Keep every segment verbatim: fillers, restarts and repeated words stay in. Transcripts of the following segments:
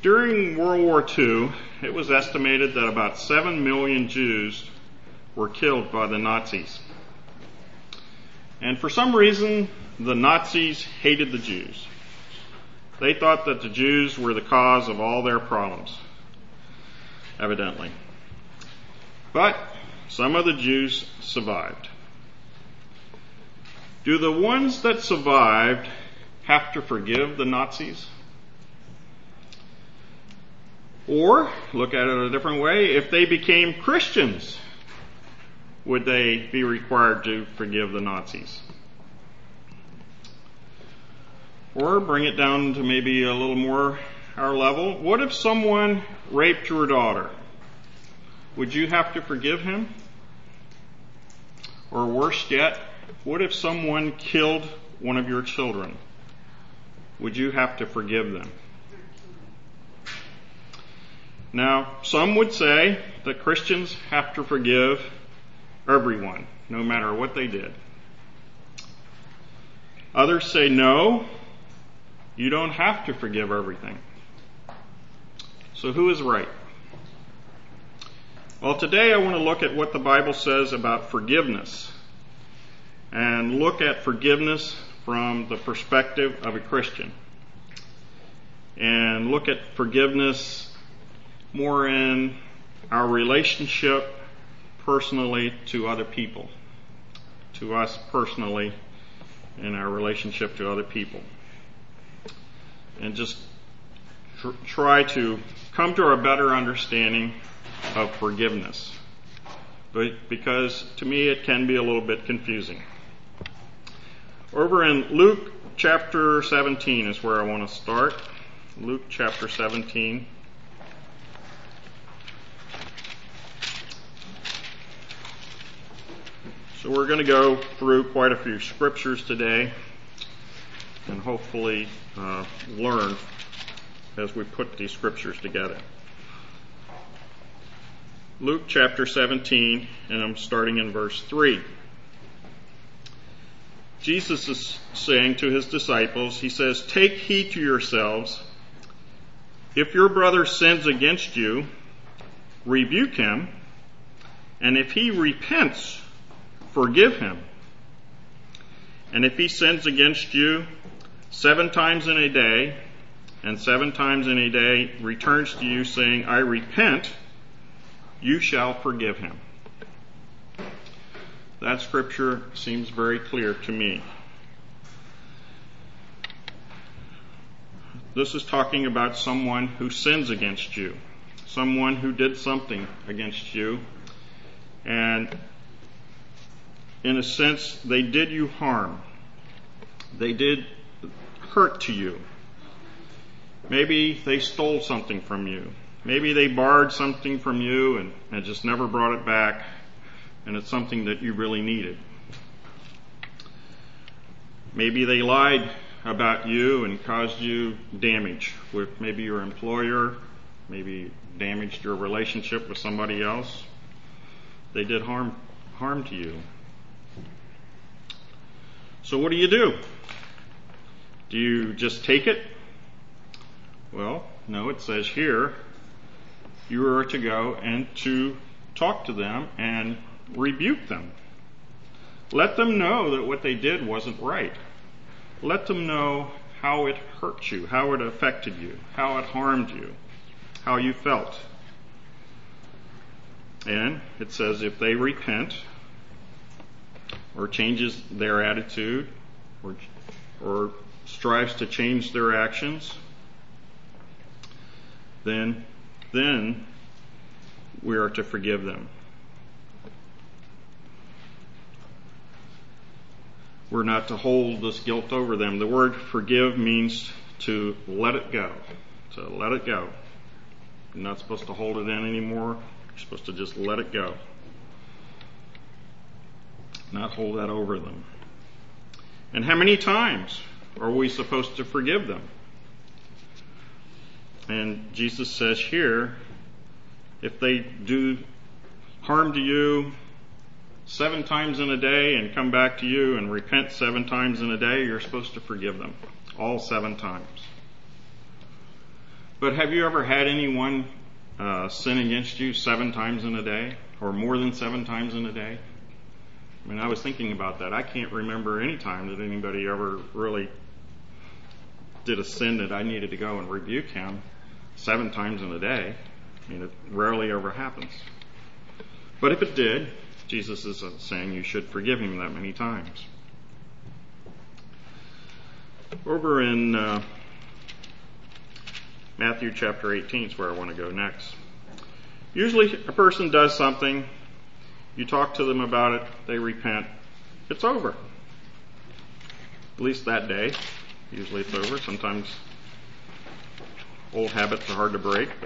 During World War Two, it was estimated that about seven million Jews were killed by the Nazis. And for some reason, the Nazis hated the Jews. They thought that the Jews were the cause of all their problems, evidently. But some of the Jews survived. Do the ones that survived have to forgive the Nazis? Or, look at it a different way, if they became Christians, would they be required to forgive the Nazis? Or bring it down to maybe a little more our level. What if someone raped your daughter? Would you have to forgive him? Or worse yet, what if someone killed one of your children? Would you have to forgive them? Now, some would say that Christians have to forgive everyone, no matter what they did. Others say no, you don't have to forgive everything. So who is right? Well, today I want to look at what the Bible says about forgiveness, and look at forgiveness from the perspective of a Christian, and look at forgiveness more in our relationship personally to other people, to us personally in our relationship to other people, and just tr- try to come to a better understanding of forgiveness, but because to me it can be a little bit confusing. Over in Luke chapter seventeen is where I want to start. Luke chapter seventeen. So we're going to go through quite a few scriptures today and hopefully uh, learn as we put these scriptures together. Luke chapter seventeen, and I'm starting in verse three. Jesus is saying to his disciples, he says, "Take heed to yourselves. If your brother sins against you, rebuke him, and if he repents, forgive him. And if he sins against you seven times in a day, and seven times in a day returns to you saying, 'I repent,' you shall forgive him." That scripture seems very clear to me. This is talking about someone who sins against you, someone who did something against you, and in a sense, they did you harm. They did hurt to you. Maybe they stole something from you. Maybe they borrowed something from you and, and just never brought it back, and it's something that you really needed. Maybe they lied about you and caused you damage with maybe your employer, maybe damaged your relationship with somebody else. They did harm harm to you. So what do you do? Do you just take it? Well, no, it says here, you are to go and to talk to them and rebuke them. Let them know that what they did wasn't right. Let them know how it hurt you, how it affected you, how it harmed you, how you felt. And it says if they repent, or changes their attitude, or, or strives to change their actions, then, then we are to forgive them. We're not to hold this guilt over them. The word forgive means to let it go. To let it go. You're not supposed to hold it in anymore. You're supposed to just let it go. Not hold that over them. And how many times are we supposed to forgive them? And Jesus says here, if they do harm to you seven times in a day and come back to you and repent seven times in a day, you're supposed to forgive them. All seven times. But have you ever had anyone uh, sin against you seven times in a day, or more than seven times in a day? I mean, I was thinking about that. I can't remember any time that anybody ever really did a sin that I needed to go and rebuke him seven times in a day. I mean, it rarely ever happens. But if it did, Jesus is saying you should forgive him that many times. Over in uh, Matthew chapter eighteen is where I want to go next. Usually a person does something, you talk to them about it, they repent, it's over. At least that day. Usually it's over. Sometimes old habits are hard to break. But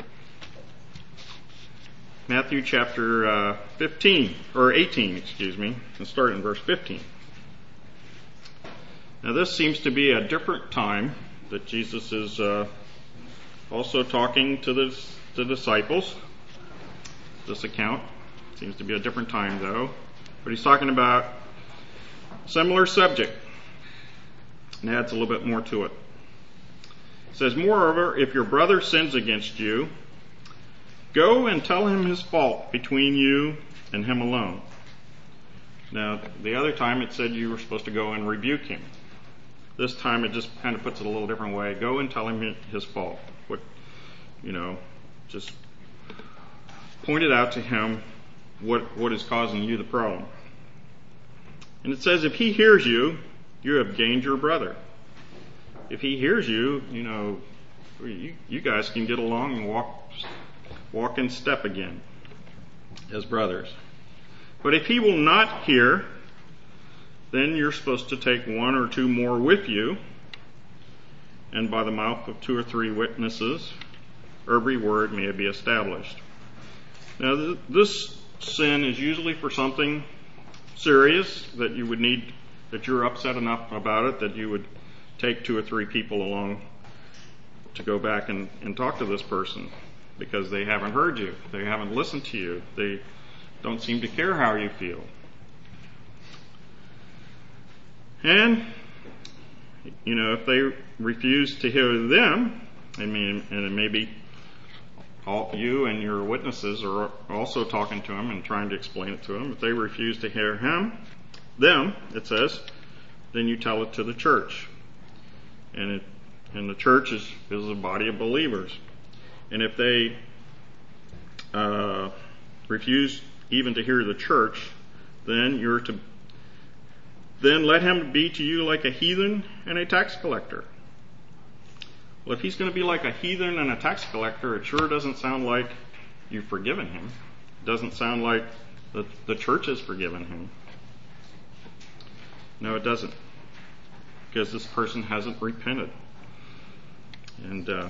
Matthew chapter uh, fifteen, or eighteen, excuse me, and start in verse fifteen. Now this seems to be a different time that Jesus is uh, also talking to the, the disciples. This account seems to be a different time though, but he's talking about a similar subject and adds a little bit more to it. It says, moreover, if your brother sins against you, go and tell him his fault between you and him alone. Now, the other time it said you were supposed to go and rebuke him. This time it just kind of puts it a little different way. Go and tell him his fault. What, you know, just point it out to him what what is causing you the problem. And it says, if he hears you, you have gained your brother. If he hears you, you know, you, you guys can get along and walk walk in step again as brothers. But if he will not hear, then you're supposed to take one or two more with you, and by the mouth of two or three witnesses, every word may be established. Now, th- this sin is usually for something serious that you would need, that you're upset enough about it that you would take two or three people along to go back and, and talk to this person, because they haven't heard you, they haven't listened to you, they don't seem to care how you feel. And, you know, if they refuse to hear them, I mean, and it may be all, you and your witnesses are also talking to him and trying to explain it to him. If they refuse to hear him, them, it says, then you tell it to the church. And it, and the church is, is a body of believers. And if they uh, refuse even to hear the church, then you're to then let him be to you like a heathen and a tax collector. Well, if he's going to be like a heathen and a tax collector, it sure doesn't sound like you've forgiven him. It doesn't sound like the, the church has forgiven him. No, it doesn't. Because this person hasn't repented and uh,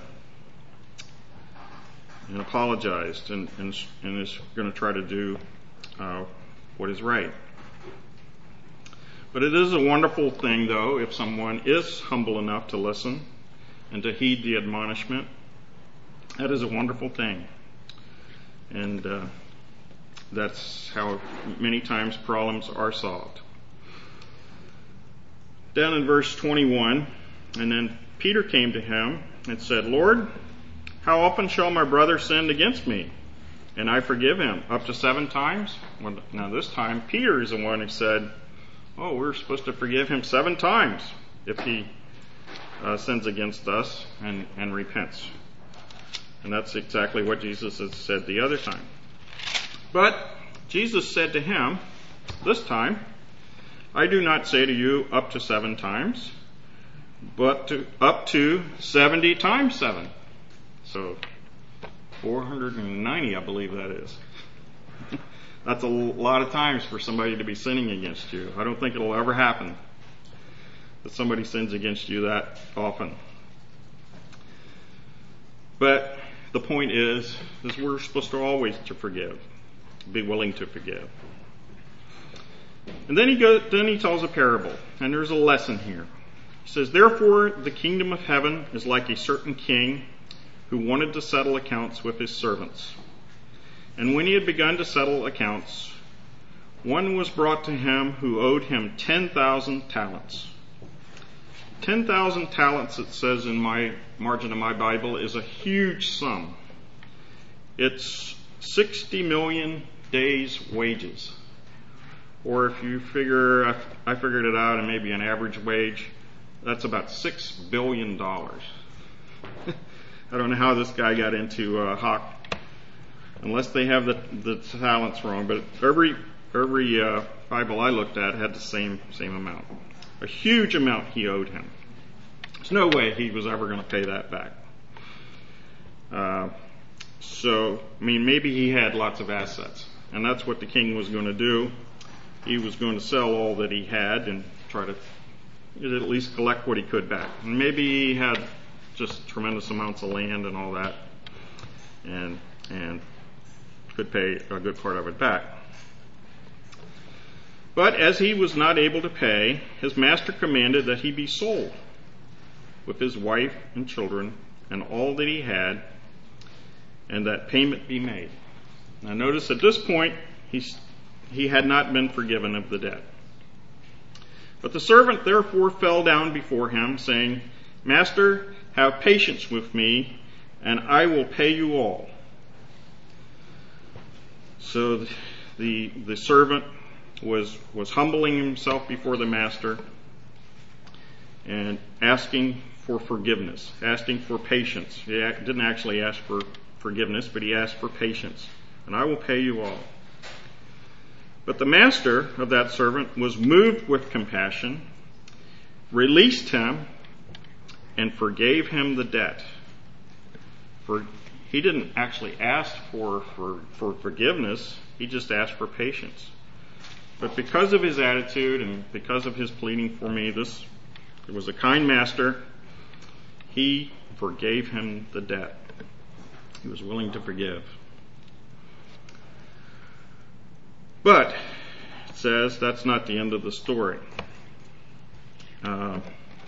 and apologized and, and, and is going to try to do uh, what is right. But it is a wonderful thing, though, if someone is humble enough to listen and to heed the admonishment. That is a wonderful thing. And uh, that's how many times problems are solved. Down in verse twenty-one, and then Peter came to him and said, Lord, how often shall my brother sin against me, and I forgive him? Up to seven times? Well, now this time Peter is the one who said, oh, we're supposed to forgive him seven times if he uh, sins against us and, and repents. And that's exactly what Jesus has said the other time. But Jesus said to him, this time, I do not say to you up to seven times, but to, up to seventy times seven. So four hundred ninety, I believe that is. That's a lot of times for somebody to be sinning against you. I don't think it'll ever happen that somebody sins against you that often. But the point is, is we're supposed to always to forgive, be willing to forgive. And then he goes, then he tells a parable, and there's a lesson here. He says, therefore the kingdom of heaven is like a certain king who wanted to settle accounts with his servants. And when he had begun to settle accounts, one was brought to him who owed him ten thousand talents. ten thousand talents, it says in my margin of my Bible, is a huge sum. It's sixty million days' wages. Or if you figure, I, I figured it out, and maybe an average wage, that's about six billion dollars. I don't know how this guy got into uh, Hawk, unless they have the, the talents wrong, but every every uh, Bible I looked at had the same same amount. A huge amount he owed him. There's no way he was ever going to pay that back. Uh, so, I mean, maybe he had lots of assets, and that's what the king was going to do. He was going to sell all that he had and try to at least collect what he could back. And maybe he had just tremendous amounts of land and all that, and and could pay a good part of it back. But as he was not able to pay, his master commanded that he be sold, with his wife and children and all that he had, and that payment be made. Now notice at this point, he's, he had not been forgiven of the debt. But the servant therefore fell down before him, saying, Master, have patience with me, and I will pay you all. So the the servant was was humbling himself before the master and asking for forgiveness, asking for patience. He didn't actually ask for forgiveness, but he asked for patience. And I will pay you all. But the master of that servant was moved with compassion, released him, and forgave him the debt. For he didn't actually ask for, for, for forgiveness, he just asked for patience. But because of his attitude and because of his pleading for me, this it was a kind master. He forgave him the debt. He was willing to forgive. But it says that's not the end of the story. Uh,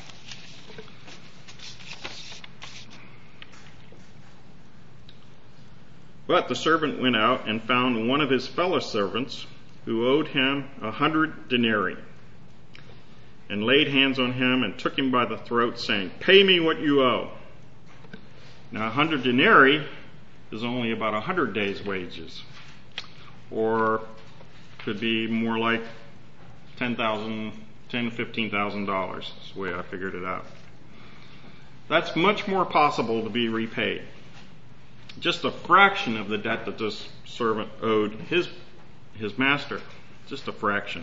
but the servant went out and found one of his fellow servants who owed him a hundred denarii, and laid hands on him and took him by the throat, saying, Pay me what you owe. Now a hundred denarii is only about a hundred days' wages, or could be more like ten thousand, ten to fifteen thousand dollars. That's the way I figured it out. That's much more possible to be repaid. Just a fraction of the debt that this servant owed his his master, just a fraction.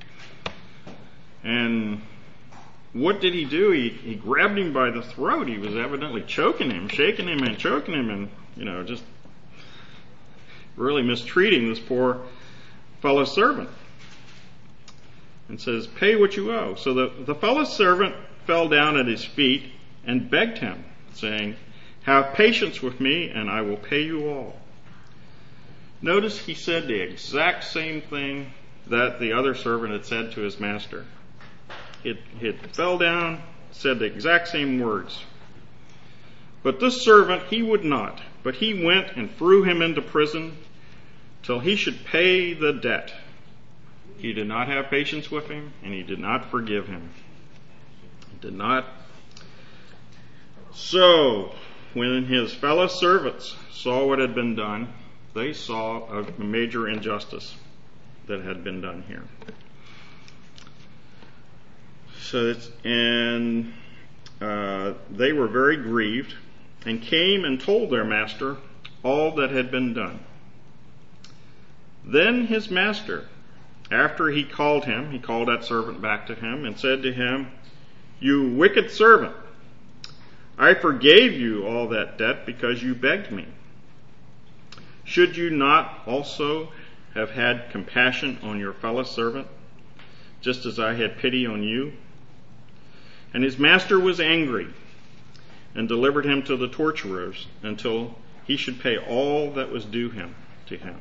And what did he do? He, he grabbed him by the throat. He was evidently choking him, shaking him and choking him, and, you know, just really mistreating this poor fellow servant. And says, pay what you owe. So the, the fellow servant fell down at his feet and begged him, saying, Have patience with me, and I will pay you all. Notice he said the exact same thing that the other servant had said to his master. It, it fell down, said the exact same words. But this servant, he would not, but he went and threw him into prison till he should pay the debt. He did not have patience with him, and he did not forgive him. He did not. So, when his fellow servants saw what had been done, they saw a major injustice that had been done here. So it's, and uh, they were very grieved and came and told their master all that had been done. Then his master, after he called him, he called that servant back to him and said to him, You wicked servant, I forgave you all that debt because you begged me. Should you not also have had compassion on your fellow servant, just as I had pity on you? And his master was angry and delivered him to the torturers until he should pay all that was due him to him.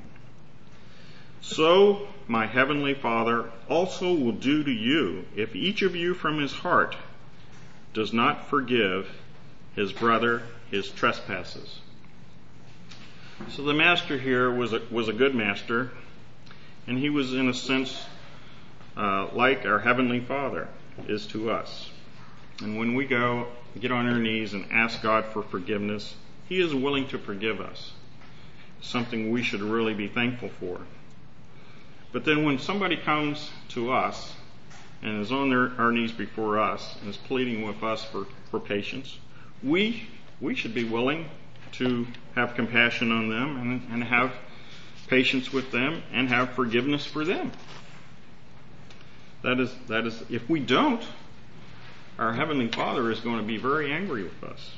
So my heavenly Father also will do to you if each of you from his heart does not forgive his brother his trespasses. So the master here was a, was a good master, and he was in a sense uh, like our Heavenly Father is to us. And when we go, get on our knees and ask God for forgiveness, He is willing to forgive us. Something we should really be thankful for. But then when somebody comes to us and is on their, our knees before us and is pleading with us for, for patience, we we should be willing to have compassion on them and, and have patience with them and have forgiveness for them. That is, that is, if we don't, our Heavenly Father is going to be very angry with us.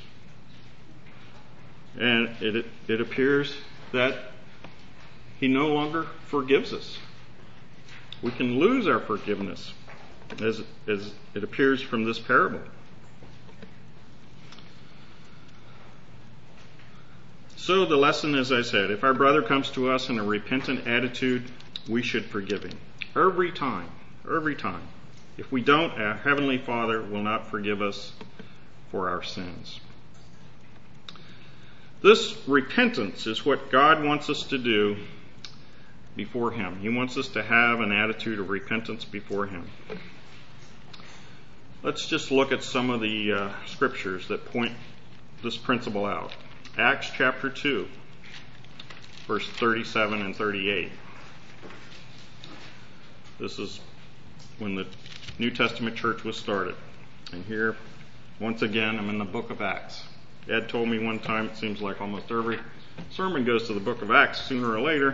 And it, it appears that He no longer forgives us. We can lose our forgiveness, as, as it appears from this parable. So the lesson, as I said, if our brother comes to us in a repentant attitude, we should forgive him. Every time. Every time. If we don't, our Heavenly Father will not forgive us for our sins. This repentance is what God wants us to do before Him. He wants us to have an attitude of repentance before Him. Let's just look at some of the uh, scriptures that point this principle out. Acts chapter two, verse thirty-seven and thirty-eight. This is when the New Testament church was started. And here, once again, I'm in the book of Acts. Ed told me one time, it seems like almost every sermon goes to the book of Acts sooner or later.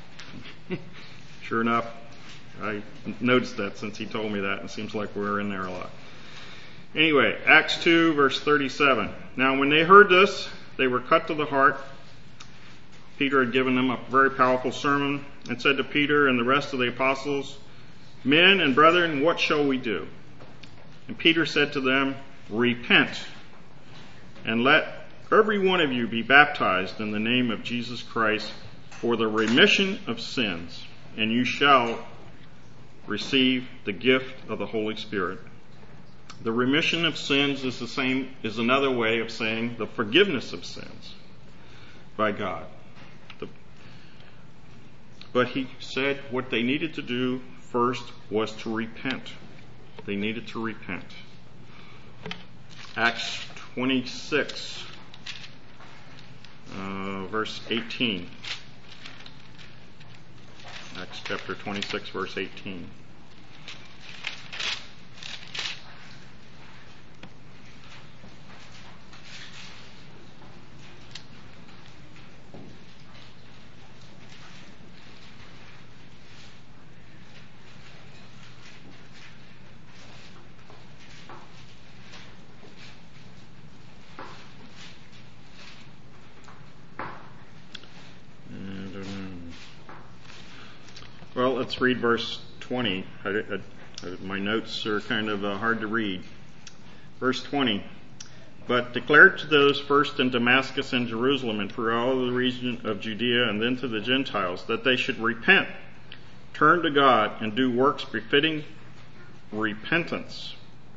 Sure enough, I noticed that since he told me that, and it seems like we're in there a lot. Anyway, Acts two, verse thirty-seven. Now when they heard this, they were cut to the heart. Peter had given them a very powerful sermon and said to Peter and the rest of the apostles, "Men and brethren, what shall we do?" And Peter said to them, "Repent, and let every one of you be baptized in the name of Jesus Christ for the remission of sins, and you shall receive the gift of the Holy Spirit." The remission of sins is the same, is another way of saying the forgiveness of sins by God. The, but he said what they needed to do first was to repent. They needed to repent. Acts twenty-six, uh, verse eighteen. Acts chapter twenty-six, verse eighteen. Well, let's read verse twenty. I, I, I, my notes are kind of uh, hard to read. Verse twenty. But declared to those first in Damascus and Jerusalem and through all the region of Judea and then to the Gentiles that they should repent, turn to God, and do works befitting repentance.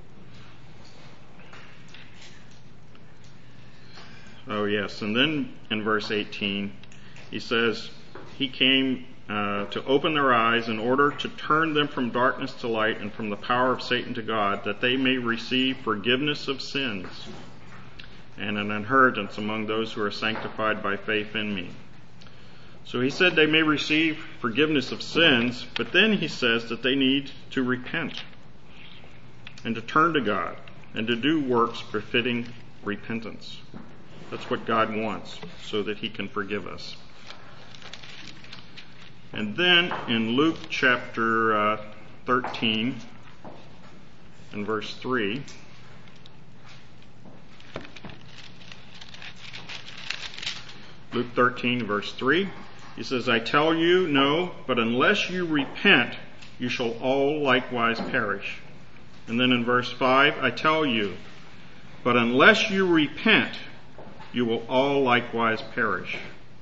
Oh yes, and then in verse eighteen he says, He came Uh, to open their eyes in order to turn them from darkness to light and from the power of Satan to God, that they may receive forgiveness of sins and an inheritance among those who are sanctified by faith in me. So he said they may receive forgiveness of sins, but then he says that they need to repent and to turn to God and to do works befitting repentance. That's what God wants, so that He can forgive us. And then in Luke chapter uh, thirteen and verse three, Luke thirteen verse three, he says, I tell you, no, but unless you repent, you shall all likewise perish. And then in verse five, I tell you, but unless you repent, you will all likewise perish.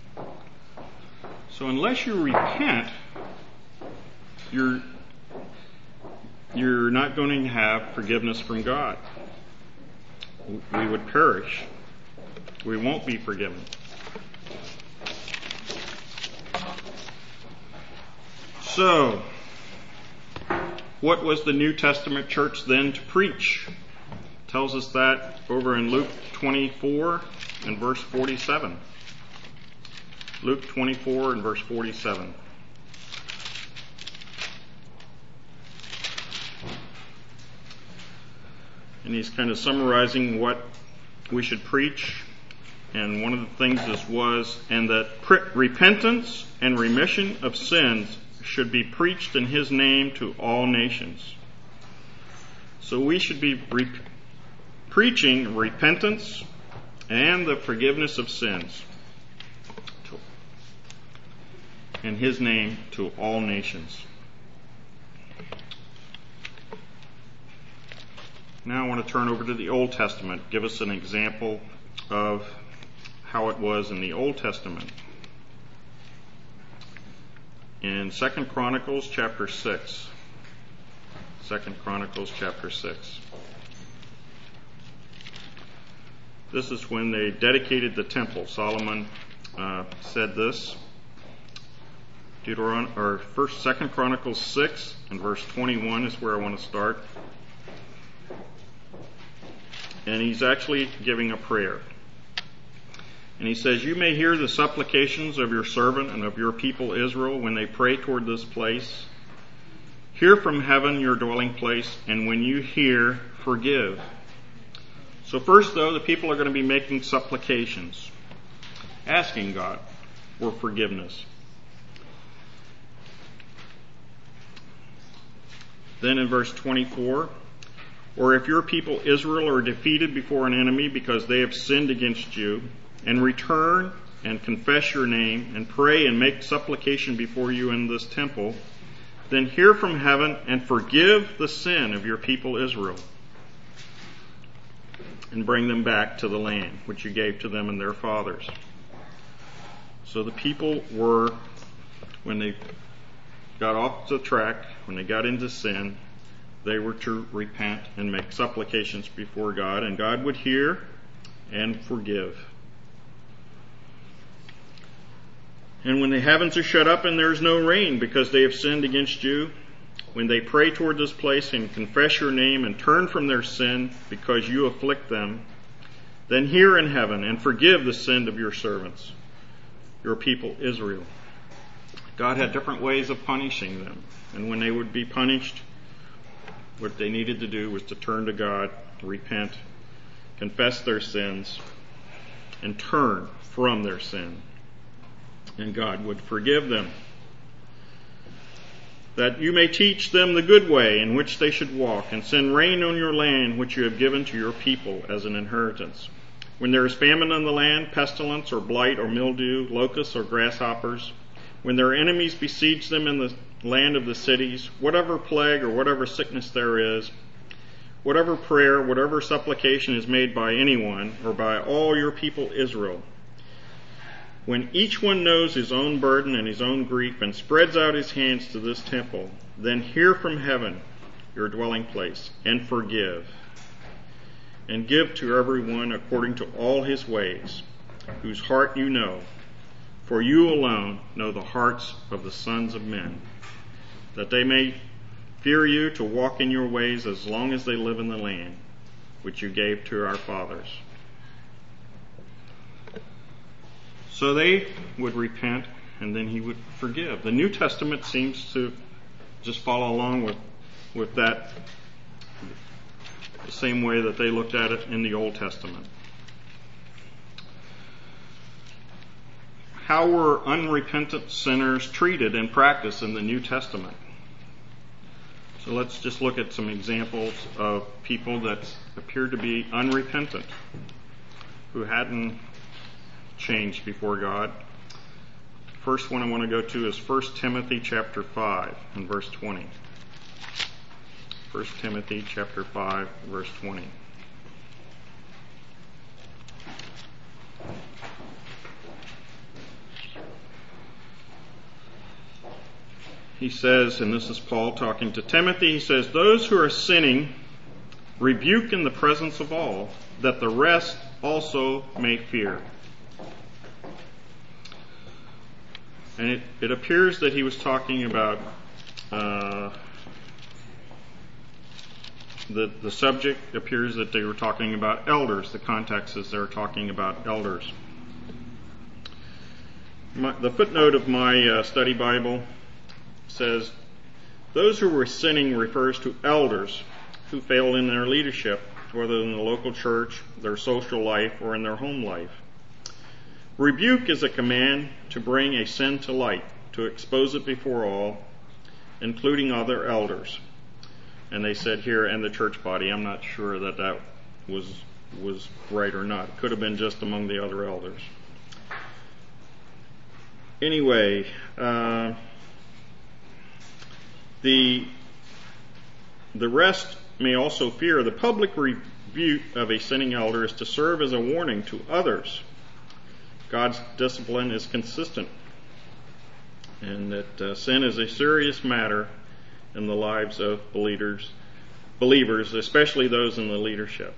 So unless you repent, you're, you're not going to have forgiveness from God. We would perish. We won't be forgiven. So, what was the New Testament church then to preach? tells us that over in Luke twenty-four and verse forty-seven. Luke twenty-four and verse forty-seven. And he's kind of summarizing what we should preach. And one of the things this was, and that pre- repentance and remission of sins should be preached in his name to all nations. So we should be re- preaching repentance and the forgiveness of sins to, in his name to all nations. Now I want to turn over to the Old Testament, give us an example of how it was in the Old Testament. In Second Chronicles chapter six. Second Chronicles chapter six. This is when they dedicated the temple. Solomon uh, said this. Deuteron- or first, Second Chronicles six and verse twenty-one is where I want to start. And he's actually giving a prayer. And he says, "You may hear the supplications of your servant and of your people Israel when they pray toward this place. Hear from heaven your dwelling place, and when you hear, forgive." So first, though, the people are going to be making supplications, asking God for forgiveness. Then in verse twenty-four, "Or if your people Israel are defeated before an enemy because they have sinned against you, and return and confess your name, and pray and make supplication before you in this temple, then hear from heaven and forgive the sin of your people Israel, and bring them back to the land which you gave to them and their fathers." So the people were, when they got off the track, when they got into sin, they were to repent and make supplications before God, and God would hear and forgive. "And when the heavens are shut up and there is no rain because they have sinned against you, when they pray toward this place and confess your name and turn from their sin because you afflict them, then hear in heaven and forgive the sin of your servants, your people Israel." God had different ways of punishing them. And when they would be punished, what they needed to do was to turn to God, repent, confess their sins, and turn from their sin. And God would forgive them. "That you may teach them the good way in which they should walk, and send rain on your land which you have given to your people as an inheritance. When there is famine in the land, pestilence or blight or mildew, locusts or grasshoppers, when their enemies besiege them in the land of the cities, whatever plague or whatever sickness there is, whatever prayer, whatever supplication is made by anyone or by all your people Israel, when each one knows his own burden and his own grief and spreads out his hands to this temple, then hear from heaven your dwelling place and forgive, and give to everyone according to all his ways, whose heart you know, for you alone know the hearts of the sons of men, that they may fear you to walk in your ways as long as they live in the land which you gave to our fathers." So they would repent, and then he would forgive. The New Testament seems to just follow along with, with that, the same way that they looked at it in the Old Testament. How were unrepentant sinners treated and practiced in the New Testament? So let's just look at some examples of people that appeared to be unrepentant, who hadn't changed before God. First one I want to go to is First Timothy chapter five and verse twenty. First Timothy chapter five, verse twenty. He says, and this is Paul talking to Timothy, he says, "Those who are sinning rebuke in the presence of all, that the rest also may fear." And it, it appears that he was talking about uh, the, the subject appears that they were talking about elders. The context is they're talking about elders. My, the footnote of my uh, study Bible says, those who were sinning refers to elders who failed in their leadership, whether in the local church, their social life, or in their home life. Rebuke is a command to bring a sin to light, to expose it before all, including other elders. And they said here, and the church body. I'm not sure that that was was right or not. It could have been just among the other elders. Anyway, uh, the the rest may also fear the public rebuke of a sinning elder is to serve as a warning to others. God's discipline is consistent, and that uh, sin is a serious matter in the lives of believers, believers, especially those in the leadership.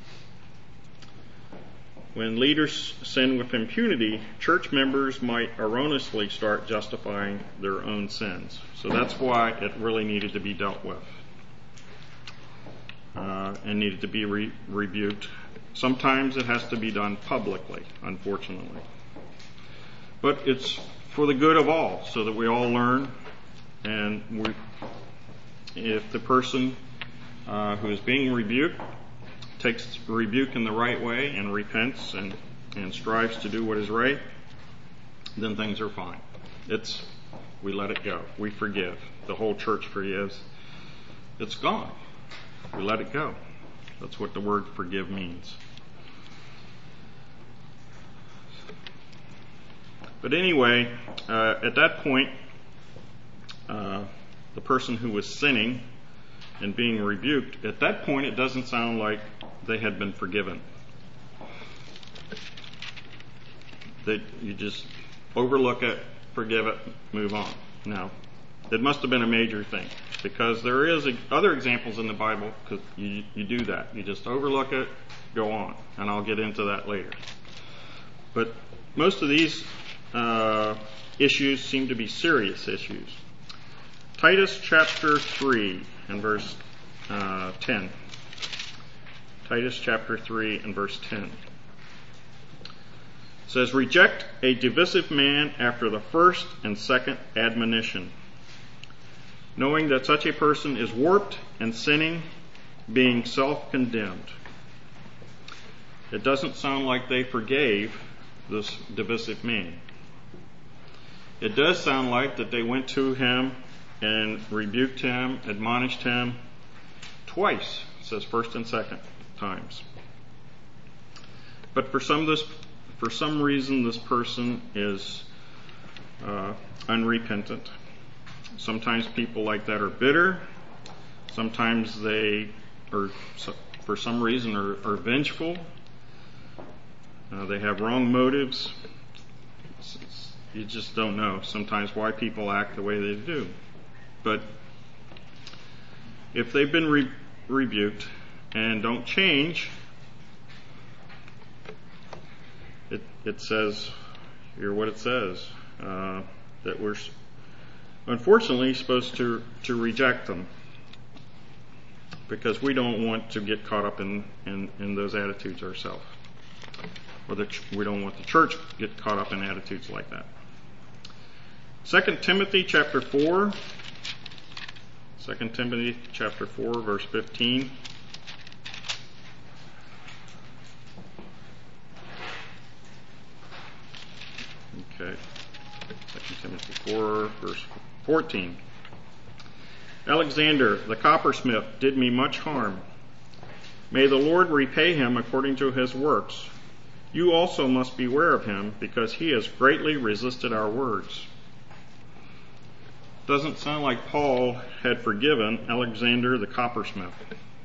When leaders sin with impunity, church members might erroneously start justifying their own sins. So that's why it really needed to be dealt with uh, and needed to be re- rebuked. Sometimes it has to be done publicly, unfortunately. But it's for the good of all, so that we all learn. And we, if the person uh, who is being rebuked takes rebuke in the right way and repents and, and strives to do what is right, then things are fine. It's we let it go. We forgive. The whole church forgives. It's gone. We let it go. That's what the word forgive means. But anyway, uh, at that point, uh, the person who was sinning and being rebuked, at that point it doesn't sound like they had been forgiven. That you just overlook it, forgive it, move on. No. It must have been a major thing, because there is a, other examples in the Bible because you, you do that. You just overlook it, go on, and I'll get into that later. But most of these uh, issues seem to be serious issues. Titus chapter three and verse uh, ten. Titus chapter three and verse ten. It says, reject a divisive man after the first and second admonition, knowing that such a person is warped and sinning, being self-condemned. It doesn't sound like they forgave this divisive man. It does sound like that they went to him and rebuked him, admonished him twice. It says first and second times. But for some this, for some reason, this person is uh, unrepentant. Sometimes people like that are bitter. Sometimes they, are, for some reason, are, are vengeful. Uh, they have wrong motives. It's, it's, you just don't know sometimes why people act the way they do. But if they've been re- rebuked and don't change, it, it says here what it says, uh, that we're unfortunately supposed to, to reject them, because we don't want to get caught up in, in, in those attitudes ourselves. Or the, we don't want the church to get caught up in attitudes like that. Second Timothy chapter four. Second Timothy chapter four, verse fifteen. Okay. Second Timothy four, verse fourteen. Alexander, the coppersmith, did me much harm. May the Lord repay him according to his works. You also must beware of him, because he has greatly resisted our words. Doesn't sound like Paul had forgiven Alexander the coppersmith.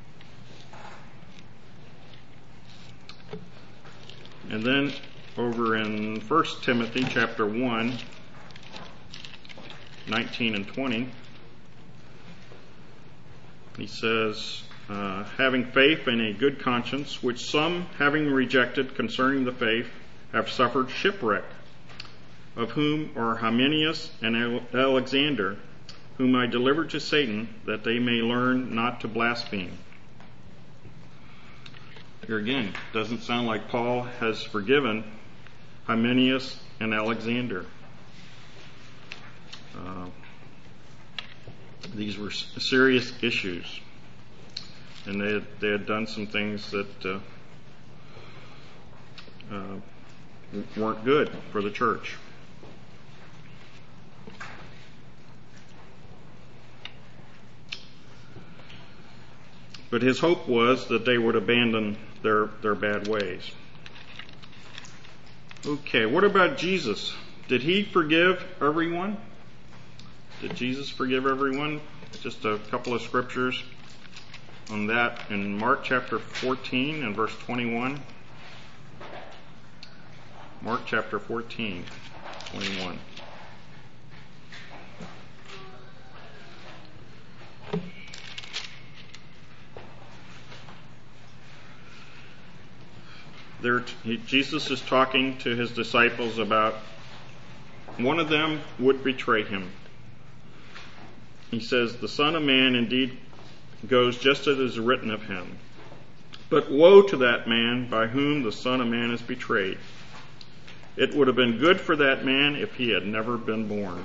And then over in First Timothy chapter one, nineteen and twenty, he says, uh, having faith and a good conscience, which some, having rejected concerning the faith, have suffered shipwreck, of whom are Hymenaeus and Alexander, whom I delivered to Satan, that they may learn not to blaspheme. Here again, doesn't sound like Paul has forgiven Hymenaeus and Alexander. Uh, these were serious issues, and they had, they had done some things that uh, uh, weren't good for the church. But his hope was that they would abandon their, their bad ways. Okay, what about Jesus? Did he forgive everyone? Did Jesus forgive everyone? Just a couple of scriptures on that in Mark chapter fourteen and verse twenty-one. Mark chapter fourteen, twenty-one. There, he, Jesus is talking to his disciples about one of them would betray him. He says, "The Son of Man indeed goes just as it is written of him. But woe to that man by whom the Son of Man is betrayed. It would have been good for that man if he had never been born."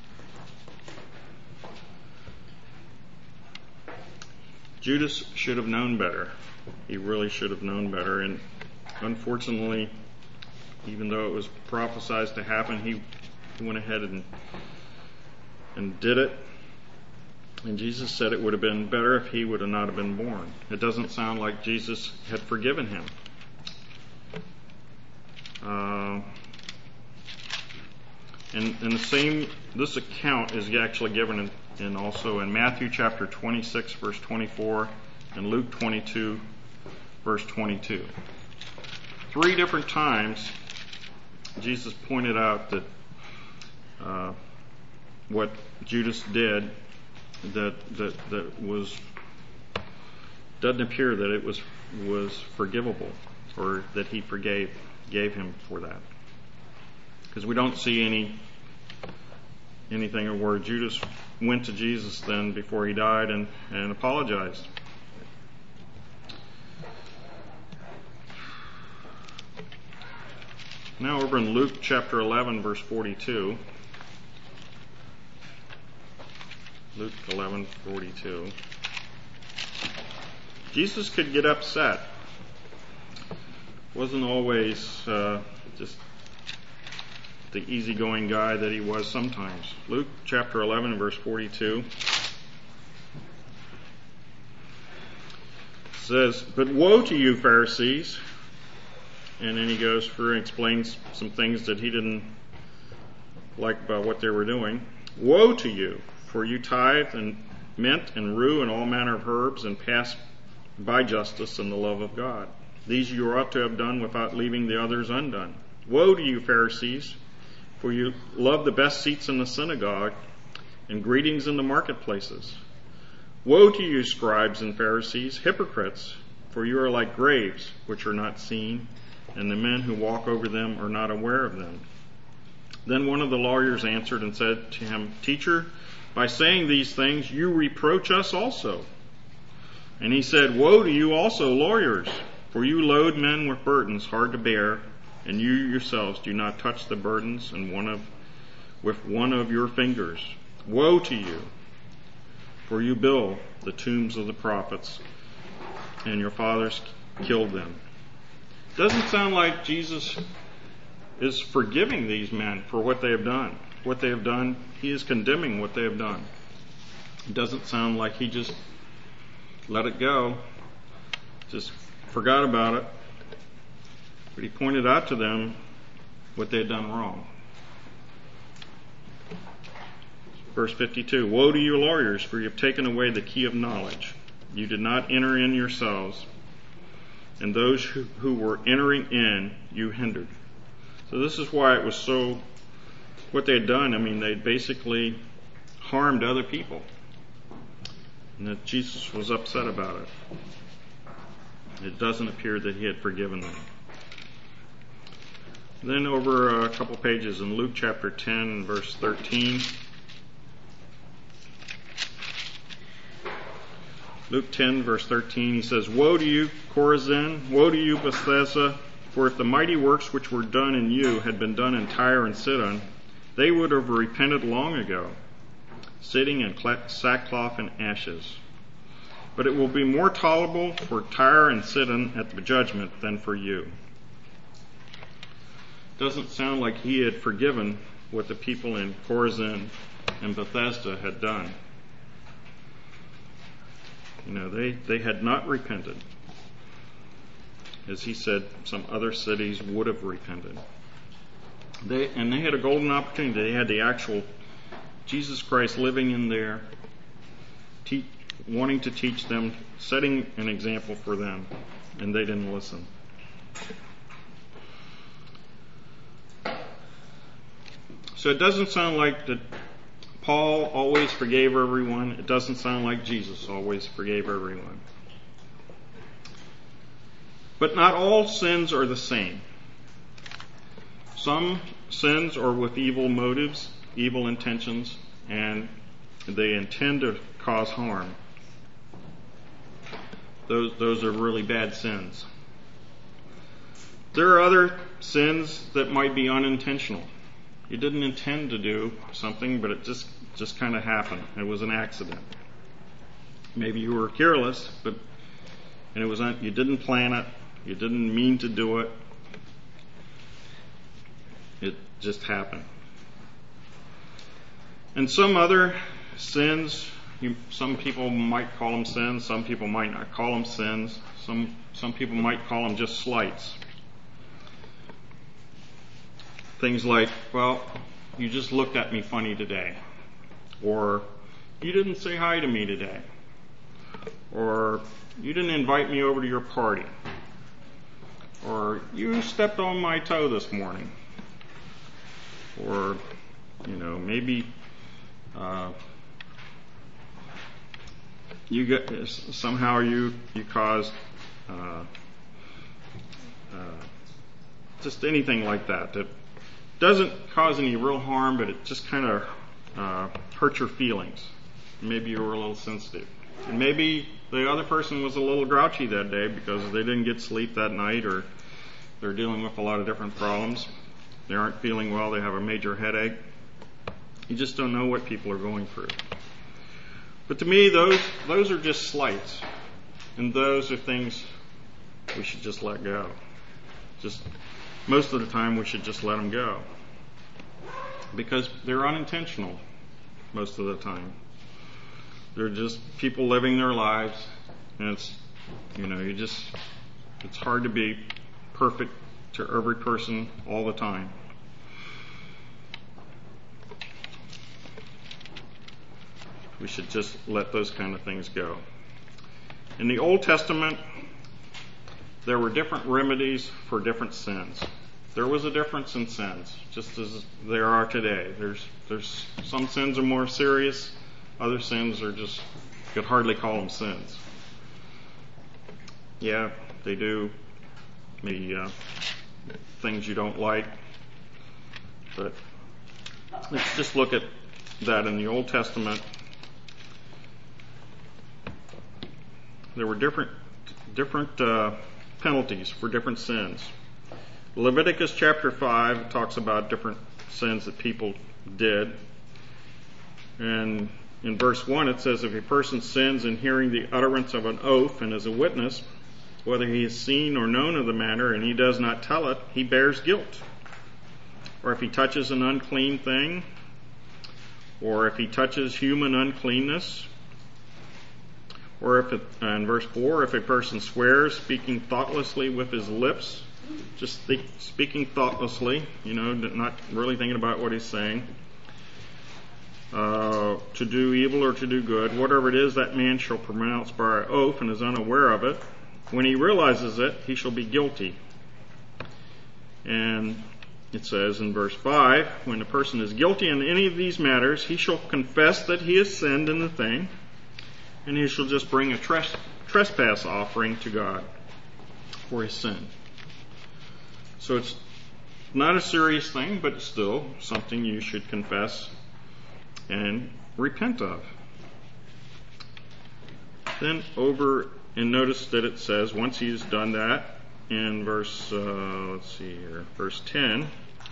Judas should have known better. He really should have known better. And unfortunately, even though it was prophesied to happen, he went ahead and and did it. And Jesus said it would have been better if he would have not have been born. It doesn't sound like Jesus had forgiven him. Uh, and, and the same, this account is actually given in, in also in Matthew chapter twenty-six, verse twenty-four, and Luke twenty-two, verse twenty-two. Three different times, Jesus pointed out that uh, what Judas did that that that was doesn't appear that it was was forgivable, or that he forgave gave him for that, because we don't see any anything where Judas went to Jesus then before he died and, and apologized. Now over in Luke chapter eleven, verse forty-two. Luke eleven, forty-two. Jesus could get upset. Wasn't always uh, just the easygoing guy that he was sometimes. Luke chapter eleven, verse forty-two says, "But woe to you, Pharisees." And then he goes through and explains some things that he didn't like about what they were doing. "Woe to you, for you tithe and mint and rue and all manner of herbs, and pass by justice and the love of God. These you ought to have done without leaving the others undone. Woe to you, Pharisees, for you love the best seats in the synagogue and greetings in the marketplaces. Woe to you, scribes and Pharisees, hypocrites, for you are like graves which are not seen, and the men who walk over them are not aware of them." Then one of the lawyers answered and said to him, "Teacher, by saying these things you reproach us also." And he said, "Woe to you also, lawyers, for you load men with burdens hard to bear, and you yourselves do not touch the burdens and one of with one of your fingers. Woe to you, for you build the tombs of the prophets, and your fathers killed them." Doesn't sound like Jesus is forgiving these men for what they have done. What they have done, he is condemning what they have done. It doesn't sound like he just let it go, just forgot about it. But he pointed out to them what they had done wrong. Verse fifty-two, "Woe to you, lawyers, for you have taken away the key of knowledge. You did not enter in yourselves, and those who, who were entering in you hindered." So this is why it was so, what they had done, I mean, they basically harmed other people. And that Jesus was upset about it. It doesn't appear that he had forgiven them. Then over a couple pages in Luke chapter ten, verse thirteen. Luke ten, verse thirteen, he says, "Woe to you, Chorazin! Woe to you, Bethsaida! For if the mighty works which were done in you had been done in Tyre and Sidon, they would have repented long ago, sitting in sackcloth and ashes. But it will be more tolerable for Tyre and Sidon at the judgment than for you." Doesn't sound like he had forgiven what the people in Chorazin and Bethsaida had done. You know, they, they had not repented. As he said, some other cities would have repented. They and they had a golden opportunity. They had the actual Jesus Christ living in there, te- wanting to teach them, setting an example for them, and they didn't listen. So it doesn't sound like that Paul always forgave everyone. It doesn't sound like Jesus always forgave everyone. But not all sins are the same. Some sins are with evil motives, evil intentions, and they intend to cause harm. Those, those are really bad sins. There are other sins that might be unintentional. You didn't intend to do something, but it just, just kind of happened. It was an accident. Maybe you were careless, but and it was un, you didn't plan it. You didn't mean to do it. It just happened. And some other sins, you, some people might call them sins. Some people might not call them sins. Some some people might call them just slights. Things like, well, you just looked at me funny today. Or, you didn't say hi to me today. Or, you didn't invite me over to your party. Or, you stepped on my toe this morning. Or, you know, maybe uh, you get somehow you you caused uh, uh, just anything like that that doesn't cause any real harm, but it just kind of uh, hurts your feelings. Maybe you were a little sensitive, and maybe the other person was a little grouchy that day because they didn't get sleep that night, or they're dealing with a lot of different problems. They aren't feeling well. They have a major headache. You just don't know what people are going through. But to me, those those are just slights, and those are things we should just let go. Just most of the time, we should just let them go because they're unintentional. Most of the time, they're just people living their lives, and it's you know you just it's hard to be perfect to every person all the time. We should just let those kind of things go. In the Old Testament, there were different remedies for different sins. There was a difference in sins, just as there are today. There's there's some sins are more serious, other sins are just, you could hardly call them sins. Yeah, they do maybe uh, things you don't like, but let's just look at that in the Old Testament. There were different different uh, penalties for different sins. Leviticus chapter five talks about different sins that people did. And in verse one it says, if a person sins in hearing the utterance of an oath and is a witness, whether he has seen or known of the matter and he does not tell it, he bears guilt. Or if he touches an unclean thing, or if he touches human uncleanness, or if, it, in verse four, if a person swears, speaking thoughtlessly with his lips, just speak, speaking thoughtlessly, you know, not really thinking about what he's saying, uh, to do evil or to do good, whatever it is, that man shall pronounce by oath and is unaware of it. When he realizes it, he shall be guilty. And it says in verse five, when a person is guilty in any of these matters, he shall confess that he has sinned in the thing, and he shall just bring a tres- trespass offering to God for his sin. So it's not a serious thing, but it's still something you should confess and repent of. Then over, and notice that it says, once he's done that, in verse, uh, let's see here, verse ten,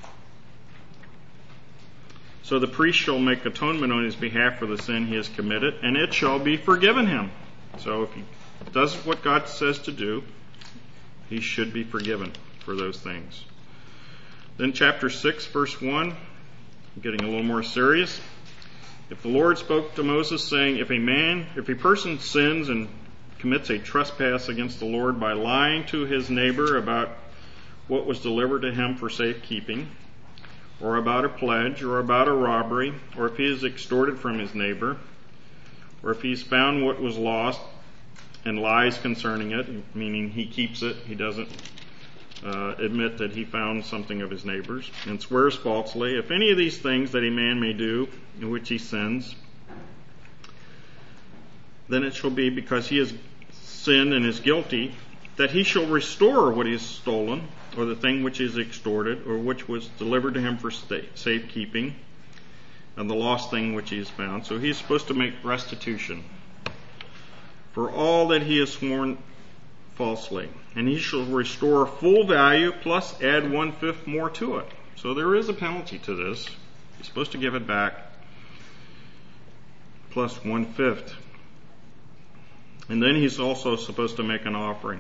so the priest shall make atonement on his behalf for the sin he has committed, and it shall be forgiven him. So if he does what God says to do, he should be forgiven for those things. Then chapter six, verse one, getting a little more serious. If the Lord spoke to Moses, saying, if a man, if a person sins and commits a trespass against the Lord by lying to his neighbor about what was delivered to him for safekeeping, or about a pledge, or about a robbery, or if he is extorted from his neighbor, or if he's found what was lost and lies concerning it, meaning he keeps it, he doesn't uh, admit that he found something of his neighbor's, and swears falsely, if any of these things that a man may do in which he sins, then it shall be because he has sinned and is guilty, that he shall restore what he has stolen, or the thing which is extorted, or which was delivered to him for safekeeping, and the lost thing which he has found. So he's supposed to make restitution for all that he has sworn falsely. And he shall restore full value, plus add one-fifth more to it. So there is a penalty to this. He's supposed to give it back, plus one-fifth. And then he's also supposed to make an offering.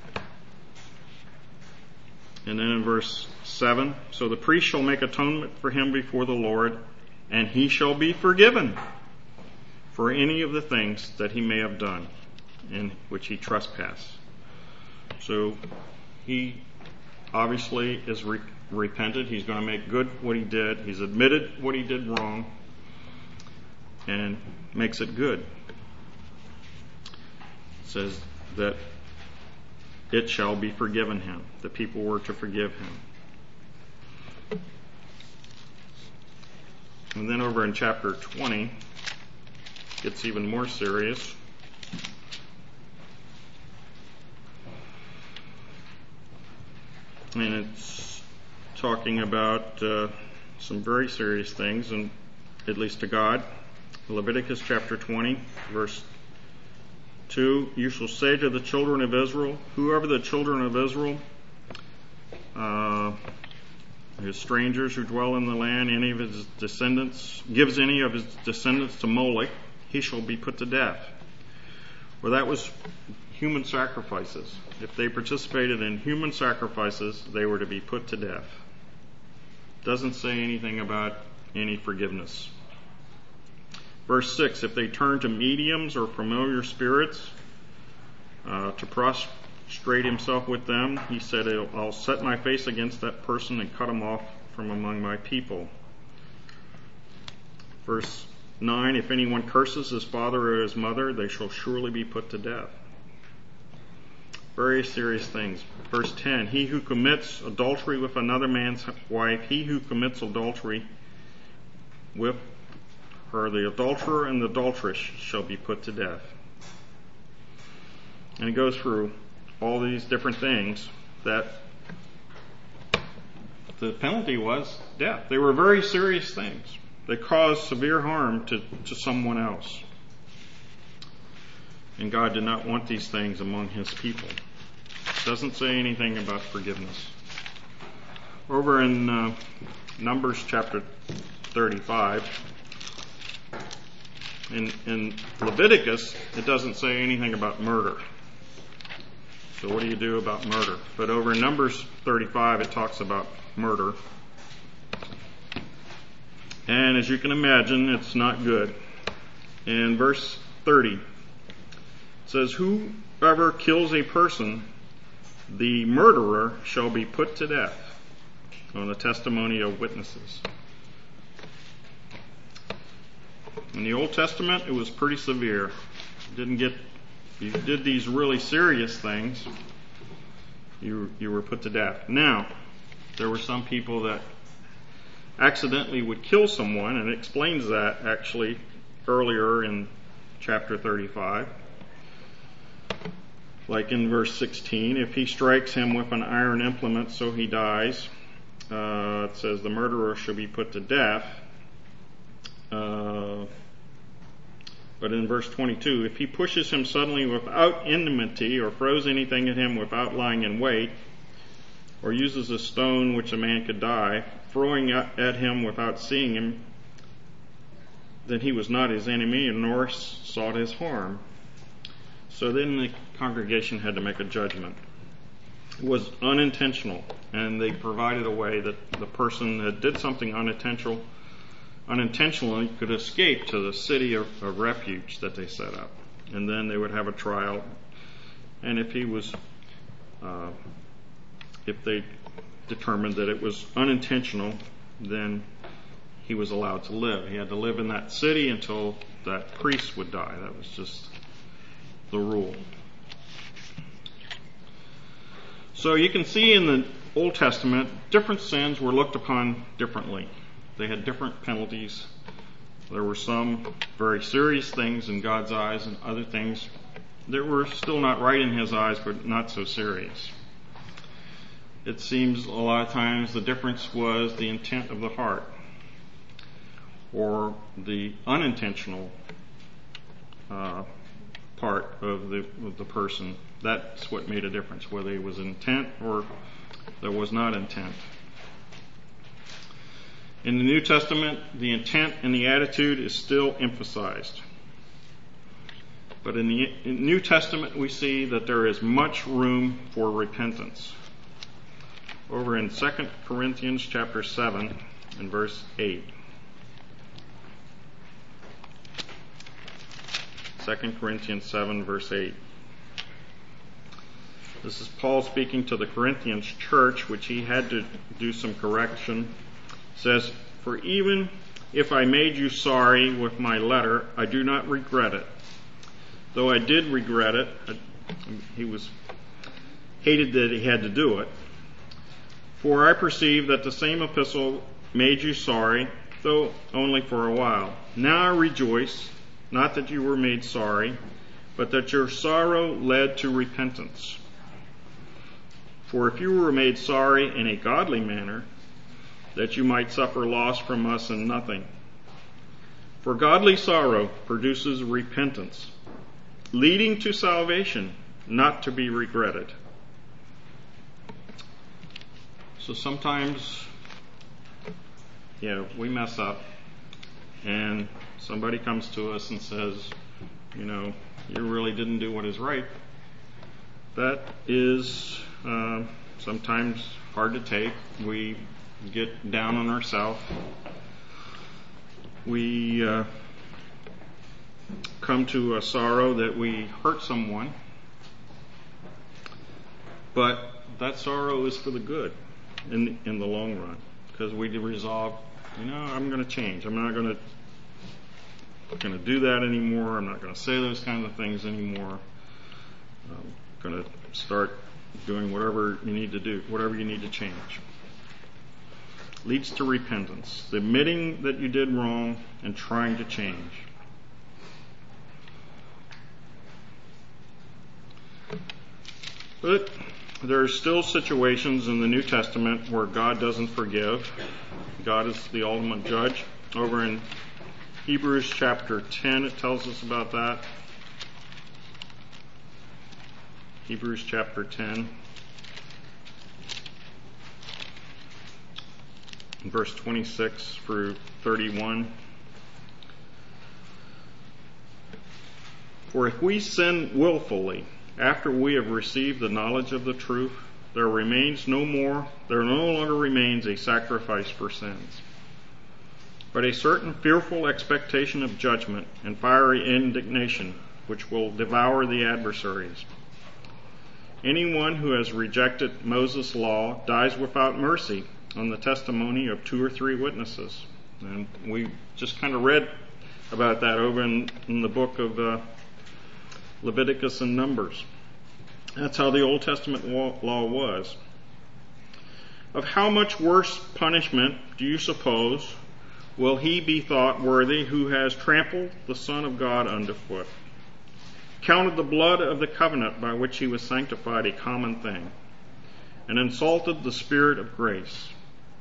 And then in verse seven, so the priest shall make atonement for him before the Lord, and he shall be forgiven for any of the things that he may have done in which he trespassed. So he obviously is re- repented. He's going to make good what he did. He's admitted what he did wrong and makes it good. It says that it shall be forgiven him. The people were to forgive him. And then over in chapter twenty, it gets even more serious. And it's talking about uh, some very serious things, and at least to God. Leviticus chapter twenty, verse two, you shall say to the children of Israel, whoever the children of Israel, uh, his strangers who dwell in the land, any of his descendants, gives any of his descendants to Molech, he shall be put to death. Well, that was human sacrifices. If they participated in human sacrifices, they were to be put to death. Doesn't say anything about any forgiveness. Verse six, if they turn to mediums or familiar spirits uh, to prostrate himself with them, he said, I'll set my face against that person and cut him off from among my people. Verse nine, if anyone curses his father or his mother, they shall surely be put to death. Very serious things. Verse ten, he who commits adultery with another man's wife, he who commits adultery with her, the adulterer and the adulteress shall be put to death. And it goes through all these different things that the penalty was death. They were very serious things. They caused severe harm to, to someone else. And God did not want these things among his people. It doesn't say anything about forgiveness. Over in uh, Numbers chapter thirty-five, in, in Leviticus, it doesn't say anything about murder. So what do you do about murder? But over in Numbers thirty-five, it talks about murder. And as you can imagine, it's not good. In verse thirty, it says, whoever kills a person, the murderer shall be put to death on the testimony of witnesses. In the Old Testament, it was pretty severe. You didn't get, you did these really serious things, you you were put to death. Now, there were some people that accidentally would kill someone, and it explains that actually earlier in chapter thirty-five. Like in verse sixteen, if he strikes him with an iron implement so he dies, uh, it says the murderer shall be put to death. Uh, But in verse twenty-two, if he pushes him suddenly without enmity, or throws anything at him without lying in wait, or uses a stone which a man could die, throwing at him without seeing him, then he was not his enemy, and nor sought his harm. So then the congregation had to make a judgment. It was unintentional, and they provided a way that the person that did something unintentional unintentionally could escape to the city of, of refuge that they set up. And then they would have a trial. And if he was, uh, if they determined that it was unintentional, then he was allowed to live. He had to live in that city until that priest would die. That was just the rule. So you can see in the Old Testament, different sins were looked upon differently. They had different penalties. There were some very serious things in God's eyes, and other things that were still not right in his eyes, but not so serious. It seems a lot of times the difference was the intent of the heart, or the unintentional uh, part of the, of the person. That's what made a difference, whether it was intent or there was not intent. In the New Testament, the intent and the attitude is still emphasized. But in the New Testament, we see that there is much room for repentance. Over in Second Corinthians chapter seven and verse eight. Second Corinthians seven, verse eight. This is Paul speaking to the Corinthians church, which he had to do some correction. It says, "For even if I made you sorry with my letter, I do not regret it. Though I did regret it," he was hated that he had to do it. "For I perceive that the same epistle made you sorry, though only for a while. Now I rejoice, not that you were made sorry, but that your sorrow led to repentance. For if you were made sorry in a godly manner, that you might suffer loss from us in nothing. For godly sorrow produces repentance, leading to salvation, not to be regretted." So sometimes, you know, we mess up, and somebody comes to us and says, you know, you really didn't do what is right. That is uh, sometimes hard to take. We get down on ourselves. We uh, come to a sorrow that we hurt someone, but that sorrow is for the good in in the long run, because we resolve, you know, I'm going to change. I'm not going to going to do that anymore. I'm not going to say those kinds of things anymore. I'm going to start doing whatever you need to do, whatever you need to change. Leads to repentance, the admitting that you did wrong and trying to change. But there are still situations in the New Testament where God doesn't forgive. God is the ultimate judge. Over in Hebrews chapter ten, it tells us about that. Hebrews chapter ten. Verse twenty-six through thirty-one. "For if we sin willfully, after we have received the knowledge of the truth, there remains no more, there no longer remains a sacrifice for sins, but a certain fearful expectation of judgment and fiery indignation, which will devour the adversaries. Anyone who has rejected Moses' law dies without mercy on the testimony of two or three witnesses." And we just kind of read about that over in, in the book of uh, Leviticus and Numbers. That's how the Old Testament law was. "Of how much worse punishment do you suppose will he be thought worthy who has trampled the Son of God underfoot, counted the blood of the covenant by which he was sanctified a common thing, and insulted the Spirit of grace?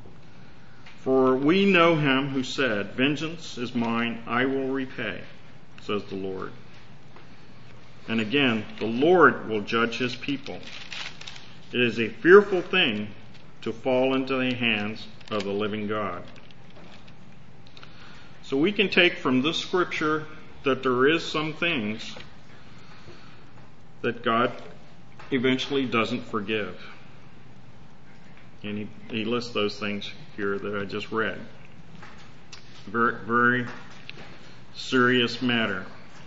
For we know him who said, 'Vengeance is mine, I will repay.' says the Lord. And again, the Lord will judge his people. It is a fearful thing to fall into the hands of the living God. So we can take from this scripture that there is some things that God eventually doesn't forgive. And he, he lists those things here that I just read. Very, very serious matter.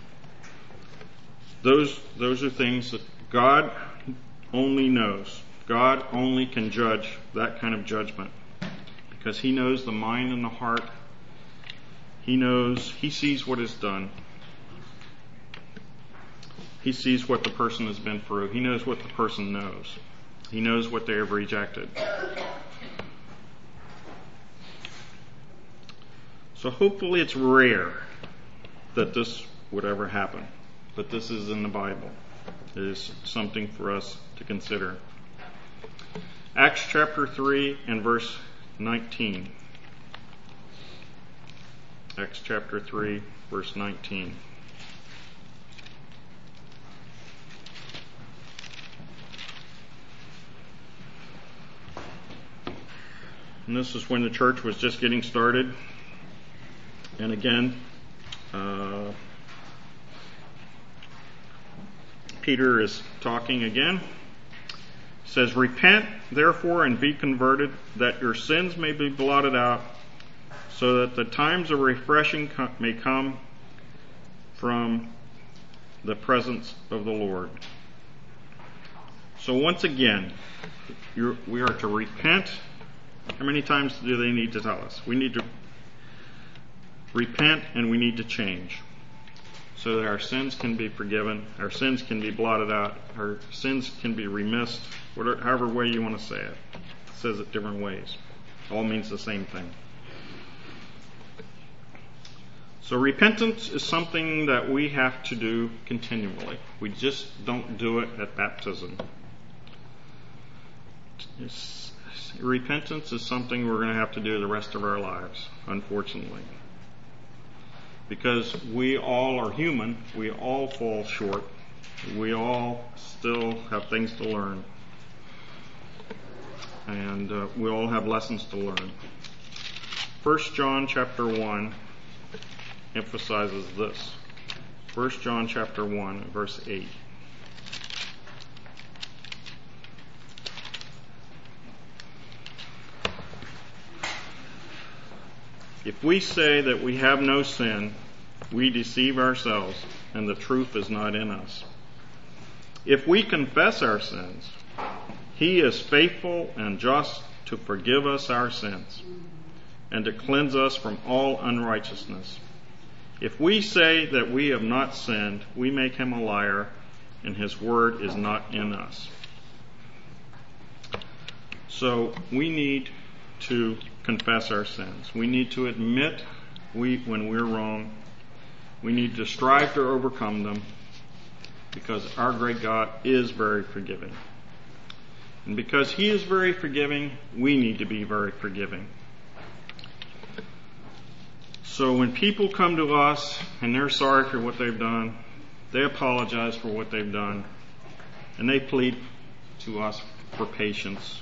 Those, those are things that God only knows. God only can judge that kind of judgment because he knows the mind and the heart. He knows, he sees what is done. He sees what the person has been through. He knows what the person knows. He knows what they have rejected. So hopefully it's rare that this would ever happen. But this is in the Bible. It is something for us to consider. Acts chapter three and verse nineteen. Acts chapter three, verse nineteen. And this is when the church was just getting started. And again, uh, Peter is talking again. He says, "Repent, therefore, and be converted, that your sins may be blotted out, so that the times of refreshing may come from the presence of the Lord." So once again, you're, we are to repent. How many times do they need to tell us? We need to repent and we need to change so that our sins can be forgiven, our sins can be blotted out, our sins can be remissed, whatever, however way you want to say it. It says it different ways. It all means the same thing. So repentance is something that we have to do continually. We just don't do it at baptism. It's, repentance is something we're going to have to do the rest of our lives, unfortunately. Because we all are human, we all fall short, we all still have things to learn, and uh, we all have lessons to learn. First John chapter one emphasizes this. First John chapter one, verse eight. If we say that we have no sin, we deceive ourselves, and the truth is not in us. If we confess our sins, he is faithful and just to forgive us our sins and to cleanse us from all unrighteousness. If we say that we have not sinned, we make him a liar, and his word is not in us. So we need to confess our sins. We need to admit we when we're wrong. We need to strive to overcome them because our great God is very forgiving. And because he is very forgiving, we need to be very forgiving. So when people come to us and they're sorry for what they've done, they apologize for what they've done, and they plead to us for patience,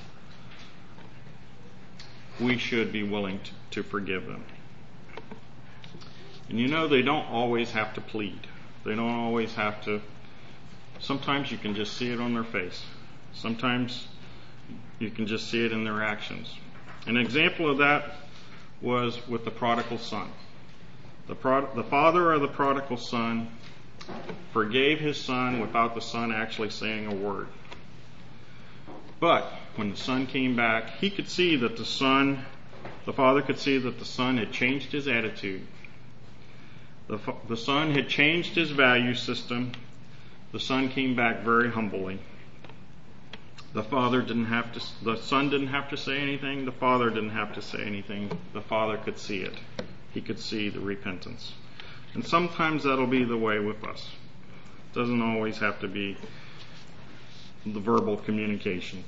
we should be willing to, to forgive them. And you know, they don't always have to plead. They don't always have to. Sometimes you can just see it on their face. Sometimes you can just see it in their actions. An example of that was with the prodigal son. The, prod- the father of the prodigal son forgave his son without the son actually saying a word. But when the son came back, he could see that the son, the father could see that the son had changed his attitude. The, the son had changed his value system. The son came back very humbly. The father didn't have to, the son didn't have to say anything. The father didn't have to say anything. The father could see it. He could see the repentance. And sometimes that'll be the way with us. It doesn't always have to be the verbal communication.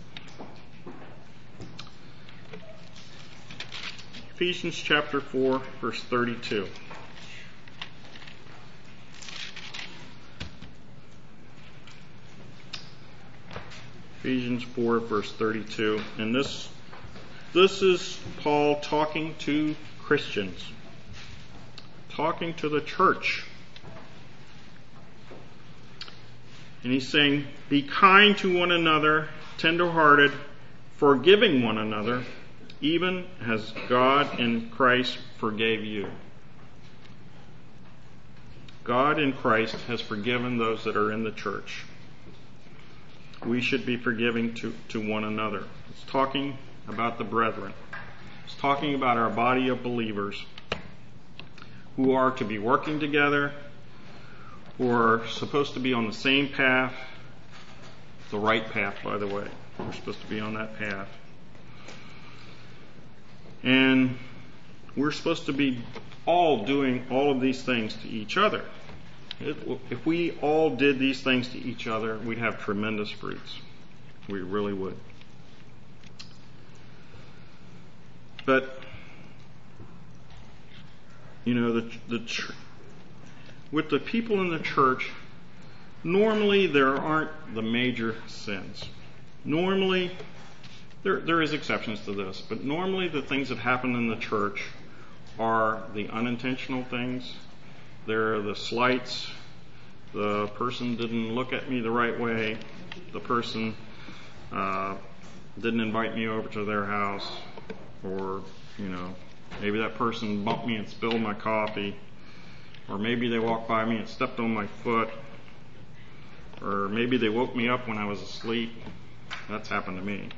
Ephesians chapter four, verse thirty-two. Ephesians four, verse thirty-two. And this, this is Paul talking to Christians, talking to the church. And he's saying, be kind to one another, tender-hearted, forgiving one another, even as God in Christ forgave you. God in Christ has forgiven those that are in the church. We should be forgiving to, to one another. It's talking about the brethren. It's talking about our body of believers who are to be working together, who are supposed to be on the same path, the right path, by the way. We're supposed to be on that path. And we're supposed to be all doing all of these things to each other. If we all did these things to each other, we'd have tremendous fruits. We really would. But, you know, the, the ch- with the people in the church, normally there aren't the major sins. Normally, there there is exceptions to this, but normally the things that happen in the church are the unintentional things. They're the slights. The person didn't look at me the right way. The person uh, didn't invite me over to their house. Or, you know, maybe that person bumped me and spilled my coffee. Or maybe they walked by me and stepped on my foot. Or maybe they woke me up when I was asleep. That's happened to me.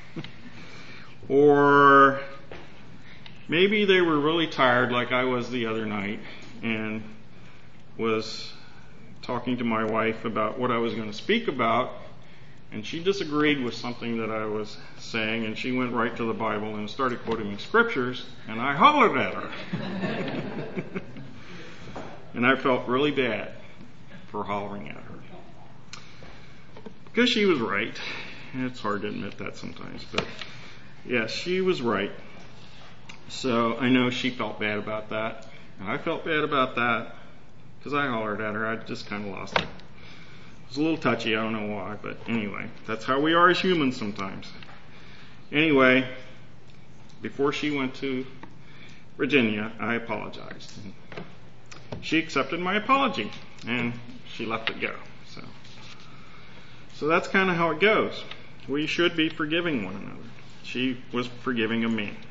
Or maybe they were really tired like I was the other night and was talking to my wife about what I was going to speak about, and she disagreed with something that I was saying, and she went right to the Bible and started quoting me scriptures, and I hollered at her. And I felt really bad for hollering at her. Because she was right. It's hard to admit that sometimes, but yes, she was right. So I know she felt bad about that, and I felt bad about that because I hollered at her. I just kind of lost it. It was a little touchy, I don't know why, but anyway, that's how we are as humans sometimes. Anyway, before she went to Virginia, I apologized. And she accepted my apology, and she let it go. So, so that's kind of how it goes. We should be forgiving one another. She was forgiving of me.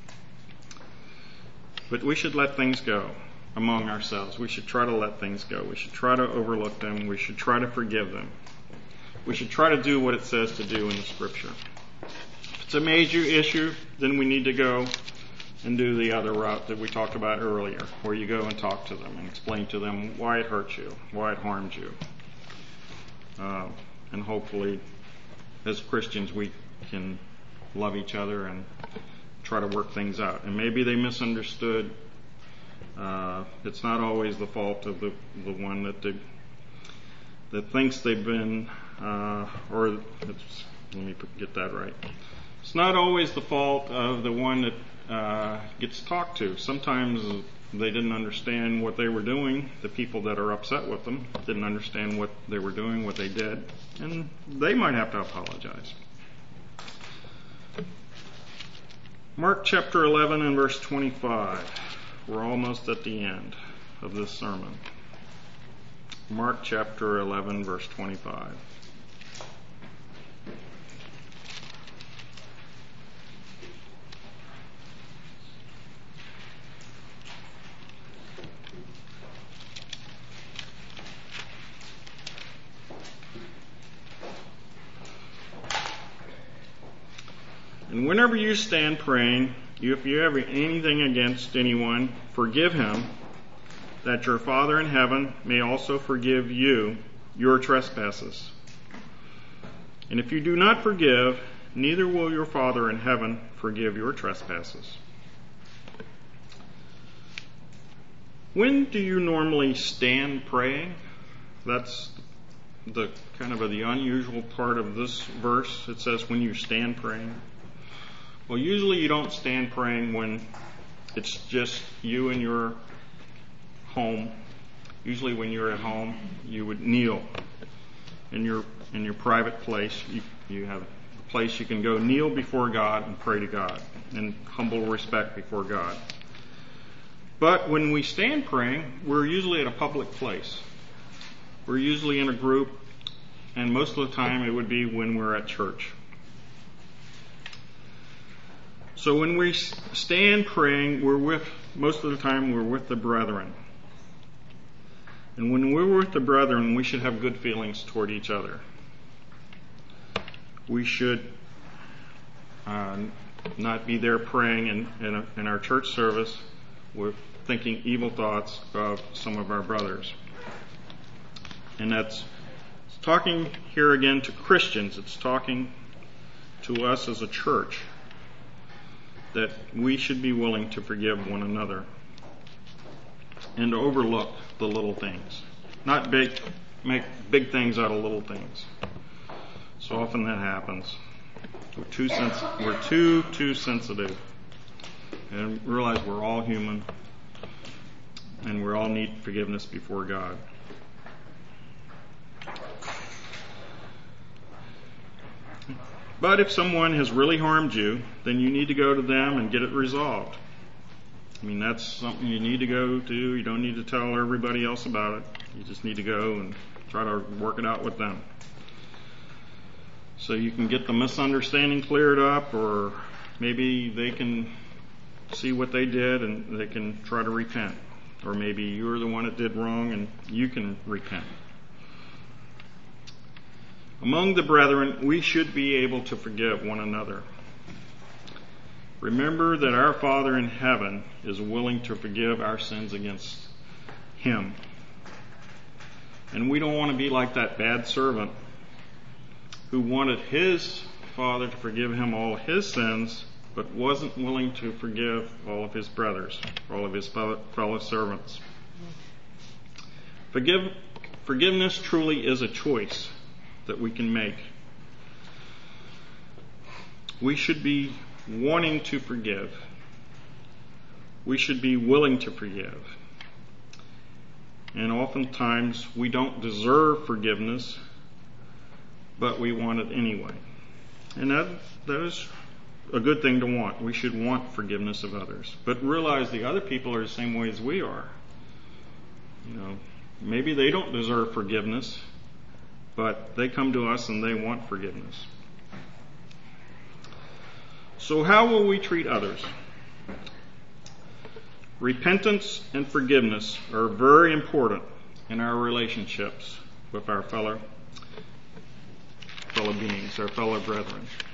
But we should let things go among ourselves. We should try to let things go. We should try to overlook them. We should try to forgive them. We should try to do what it says to do in the Scripture. If it's a major issue, then we need to go and do the other route that we talked about earlier, where you go and talk to them and explain to them why it hurts you, why it harms you. Uh, and hopefully, as Christians, we can love each other and try to work things out. And maybe they misunderstood. Uh, it's not always the fault of the the one that they, that thinks they've been, uh, or it's, let me get that right. It's not always the fault of the one that uh, gets talked to. Sometimes they didn't understand what they were doing. The people that are upset with them didn't understand what they were doing, what they did, and they might have to apologize. Mark chapter eleven and verse twenty-five. We're almost at the end of this sermon. Mark chapter eleven, verse twenty-five. And whenever you stand praying, you, if you have anything against anyone, forgive him, that your Father in heaven may also forgive you your trespasses. And if you do not forgive, neither will your Father in heaven forgive your trespasses. When do you normally stand praying? That's the kind of a, the unusual part of this verse. It says when you stand praying. Well, usually you don't stand praying when it's just you and your home. Usually when you're at home, you would kneel in your in your private place. You You have a place you can go kneel before God and pray to God in humble respect before God. But when we stand praying, we're usually at a public place. We're usually in a group, and most of the time it would be when we're at church. So when we stand praying, we're with, most of the time we're with the brethren. And when we're with the brethren, we should have good feelings toward each other. We should uh, not be there praying in, in, a, in our church service with thinking evil thoughts of some of our brothers. And that's it's talking here again to Christians. It's talking to us as a church that we should be willing to forgive one another and to overlook the little things. Not big, make big things out of little things. So often that happens. We're too sens- we're too, too sensitive. And realize we're all human and we all need forgiveness before God. But if someone has really harmed you, then you need to go to them and get it resolved. I mean, that's something you need to go to. You don't need to tell everybody else about it. You just need to go and try to work it out with them. So you can get the misunderstanding cleared up, or maybe they can see what they did and they can try to repent. Or maybe you're the one that did wrong and you can repent. Among the brethren, we should be able to forgive one another. Remember that our Father in heaven is willing to forgive our sins against Him. And we don't want to be like that bad servant who wanted his father to forgive him all his sins, but wasn't willing to forgive all of his brothers, all of his fellow servants. Forgive, forgiveness truly is a choice that we can make. We should be wanting to forgive. We should be willing to forgive. And oftentimes we don't deserve forgiveness, but we want it anyway. And that, that is a good thing to want. We should want forgiveness of others. But realize the other people are the same way as we are. You know, maybe they don't deserve forgiveness, but they come to us and they want forgiveness. So how will we treat others? Repentance and forgiveness are very important in our relationships with our fellow fellow beings, our fellow brethren.